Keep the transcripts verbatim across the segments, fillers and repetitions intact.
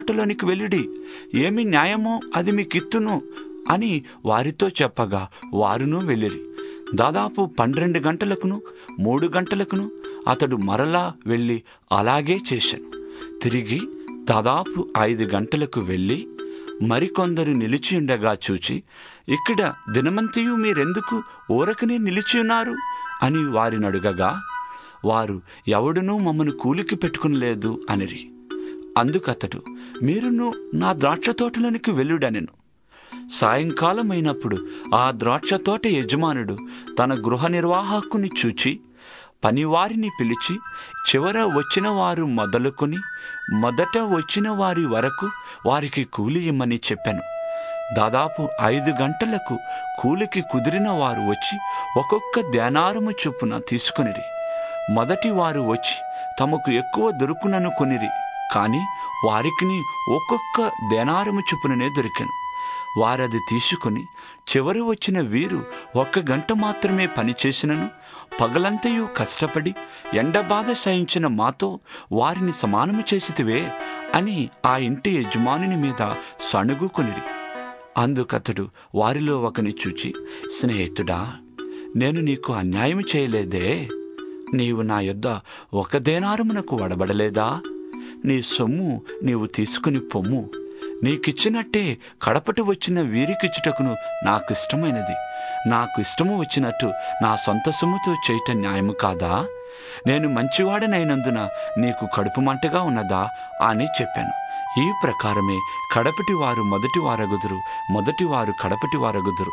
తోటలోనికి వెళ్ళిడి, ఏమి న్యాయమో అది మీకిత్తును అని వారితో చెప్పగా వారును వెళ్ళిరి. దాదాపు పన్నెండు గంటలకును మూడు గంటలకును అతడు మరలా వెళ్ళి అలాగే చేశాను. తిరిగి దాదాపు ఐదు గంటలకు వెళ్ళి మరికొందరు నిలిచియుండగా చూచి, ఇక్కడ దినమంతయు మీరెందుకు ఊరకనే నిలిచియున్నారు అని వారిని అడుగగా, వారు ఎవడునూ మమ్మను కూలికి పెట్టుకునలేదు అనిరి. అందుకతడు, మీరును నా ద్రాక్ష తోటలోనికి వెళ్ళుడనెను. సాయంకాలమైనప్పుడు ఆ ద్రాక్ష తోట యజమానుడు తన గృహ నిర్వాహకుని చూచి పనివారిని పిలిచి, చివర వచ్చిన వారు మొదలుకొని మొదట వచ్చిన వారి వరకు వారికి కూలి ఇమ్మని చెప్పాను. దాదాపు ఐదు గంటలకు కూలికి కుదిరిన వారు వచ్చి ఒక్కొక్క దేనారము చొప్పున తీసుకునిరి. మొదటి వారు వచ్చి తమకు ఎక్కువ దొరుకునను కొనిరి, కాని వారికిని ఒక్కొక్క దేనారము చొప్పుననే దొరికెను. వారది తీసుకుని చివరి వచ్చిన వీరు ఒక్క గంట మాత్రమే పనిచేసినను పగలంతయు కష్టపడి ఎండబాధ సహించిన మాతో వారిని సమానము చేసితివే అని ఆ ఇంటి యజమానుని మీద సణుగుకొనిరి. అందుకతడు వారిలో ఒకని చూచి, స్నేహితుడా, నేను నీకు అన్యాయం చేయలేదే. నీవు నా యొద్ద ఒక దేనారమునకు వడబడలేదా? నీ సొమ్ము నీవు తీసుకుని పొమ్ము. నీకిచ్చినట్టే కడపటి వచ్చిన వీరికిచ్చుటకును నాకు ఇష్టమైనది. నాకు ఇష్టము వచ్చినట్టు నా సొంత సొమ్ముతో చేయటం న్యాయము కాదా? నేను మంచివాడనైనందున నీకు కడుపు మంటగా ఉన్నదా అని చెప్పాను. ఈ ప్రకారమే కడపటి వారు మొదటి వారగుదురు, మొదటి వారు కడపటి వారగుదురు.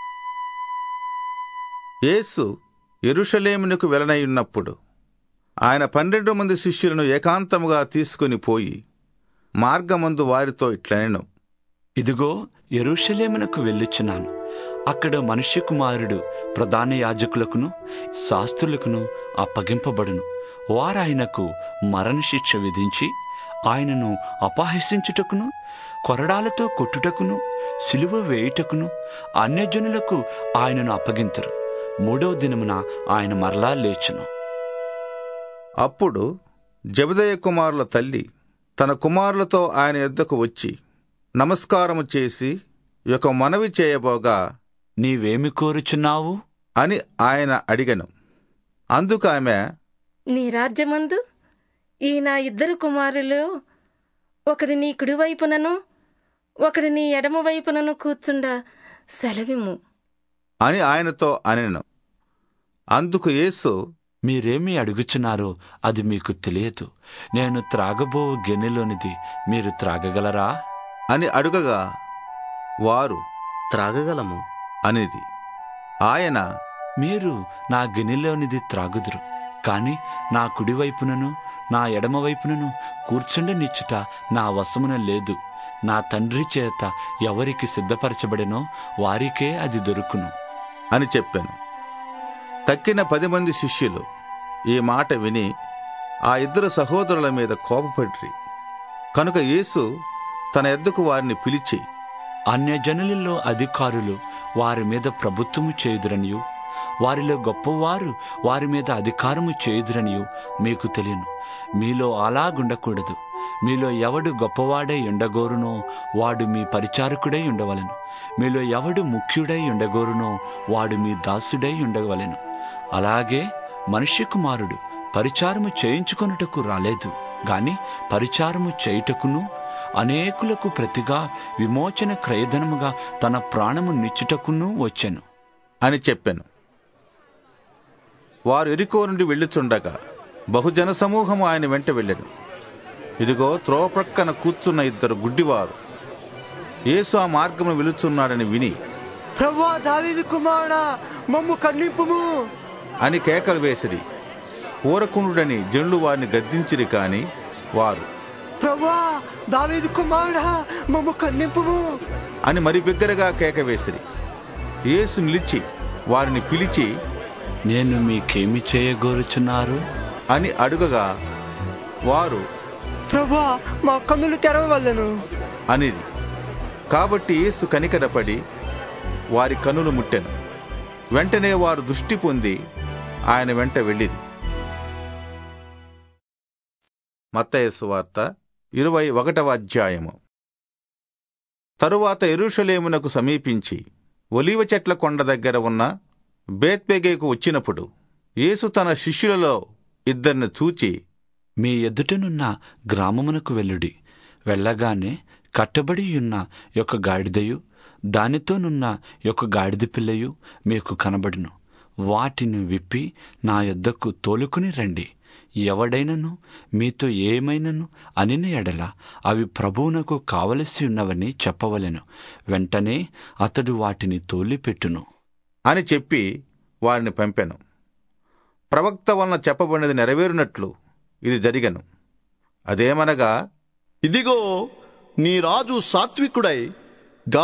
యేసు యెరూషలేమునకు వెళ్ళనయ్యున్నప్పుడు ఆయన పన్నెండు మంది శిష్యులను ఏకాంతముగా తీసుకుని పోయి మార్గమందు వారితో ఇట్లనెను, ఇదిగో యెరూషలేమునకు వెళ్ళుచున్నాను. అక్కడ మనుష్య కుమారుడు ప్రధాన యాజకులకును శాస్త్రులకును అప్పగింపబడును. వారాయనకు మరణశిక్ష విధించి ఆయనను అపహసించుటకును కొరడాలతో కొట్టుటకును సిలువ వేయుటకును అన్యజనులకు ఆయనను అప్పగింతురు. మూడవ దినమున ఆయన మరలా లేచును. అప్పుడు జెబెదయి కుమారుల తల్లి తన కుమారులతో ఆయన యొద్దకు వచ్చి నమస్కారము చేసి ఒక మనవి చేయబోగా, నీవేమి కోరుచున్నావు అని ఆయన అడిగెను. అందుకు ఆమె, నీ రాజ్యమందు ఈ నా ఇద్దరు కుమారులు ఒకడి నీ కుడి వైపునను ఒకడి నీ ఎడమ వైపునను కూర్చుండ సెలవిమ్ము అని ఆయనతో అనెను. అందుకు యేసు, మీరేమి అడుగుచున్నారో అది మీకు తెలియదు. నేను త్రాగబో గిన్నెలోనిది మీరు త్రాగగలరా అని అడుగగా వారు త్రాగగలము అనిది. ఆయన, మీరు నా గిన్నెలోనిది త్రాగుదురు, కాని నా కుడివైపునను నా ఎడమవైపునను కూర్చుండనిచ్చుట నా వశమున లేదు. నా తండ్రి చేత ఎవరికి సిద్ధపరచబడెనో వారికే అది దొరుకును అని చెప్పాను. తక్కిన పది మంది శిష్యులు ఈ మాట విని ఆ ఇద్దరు సహోదరుల మీద కోపపడిరి. కనుక యేసు తన యొద్దకు వారిని పిలిచి, అన్యజనులలో అధికారులు వారి మీద ప్రభుత్వము చేయుదురనియు వారిలో గొప్పవారు వారి మీద అధికారము చేయుదురనియు మీకు తెలియను. మీలో అలాగుండకూడదు. మీలో ఎవడు గొప్పవాడై ఉండగోరునో వాడు మీ పరిచారకుడై ఉండవలెను. మీలో ఎవడు ముఖ్యుడై ఉండగోరునో వాడు మీ దాసుడై ఉండవలెను. అలాగే మనుష్య కుమారుడు పరిచారము చేయించుకొనుటకు రాలేదు, గాని పరిచారము చేయుటకును అనేకులకు ప్రతిగా విమోచన క్రయధనముగా తన ప్రాణము నిచ్చుటకును వచ్చెను అని చెప్పాను. వారు యెరికో నుండి వెళ్ళుచుండగా బహుజన సమూహము ఆయన వెంట వెళ్ళెను. ఇదిగో త్రోవ ప్రక్కన కూర్చున్న ఇద్దరు గుడ్డివారు యేసు ఆ మార్గమును వెళుచున్నాడని విని, ప్రభువా, దావీదు కుమారుడా, మమ్ము కరుణింపుము అని కేకలు వేసిరి. ఊరకుండుడని జనులు వారిని గద్దించిరి, కాని వారు, ప్రభువా, దావీదు కుమారుడా, మమ్ము కరుణింపుము అని మరి బిగ్గరగా కేక వేసిరి. యేసు నిలిచి వారిని పిలిచి, నేను మీకేమి చేయగోరుచున్నారు అని అడుగగా వారు, ప్రభువా, మా కన్నులు తెరవవలెను అనిది. కాబట్టి యేసు కనికరపడి వారి కన్నులు ముట్టెను. వెంటనే వారు దృష్టి పొంది ఆయన వెంట వెళ్ళిరి. మత్తయి సువార్త ఇరవై ఒకటవ అధ్యాయము. తరువాత యెరూషలేమునకు సమీపించి ఒలీవ చెట్ల కొండ దగ్గర ఉన్న బేత్పేగేకు వచ్చినప్పుడు యేసు తన శిష్యులలో ఇద్దరిని చూచి, మీ ఎదుటనున్న గ్రామమునకు వెళ్ళుడి. వెళ్ళగానే కట్టబడి ఉన్న యొక్క గాడిదయు దానితోనున్న యొక్క గాడిద పిల్లయు మీకు కనబడును. వాటిని విప్పి నా యొద్దకు తోలుకుని రండి. ఎవడైనను మీతో ఏమైనను అనిన ఎడల అవి ప్రభువునకు కావలసి ఉన్నవని చెప్పవలెను. వెంటనే అతడు వాటిని తోలిపెట్టును అని చెప్పి వారిని పంపెను. ప్రవక్త వలన చెప్పబడినది నెరవేరునట్లు ఇది జరిగెను. అదేమనగా, ఇదిగో నీ రాజు సాత్వికుడై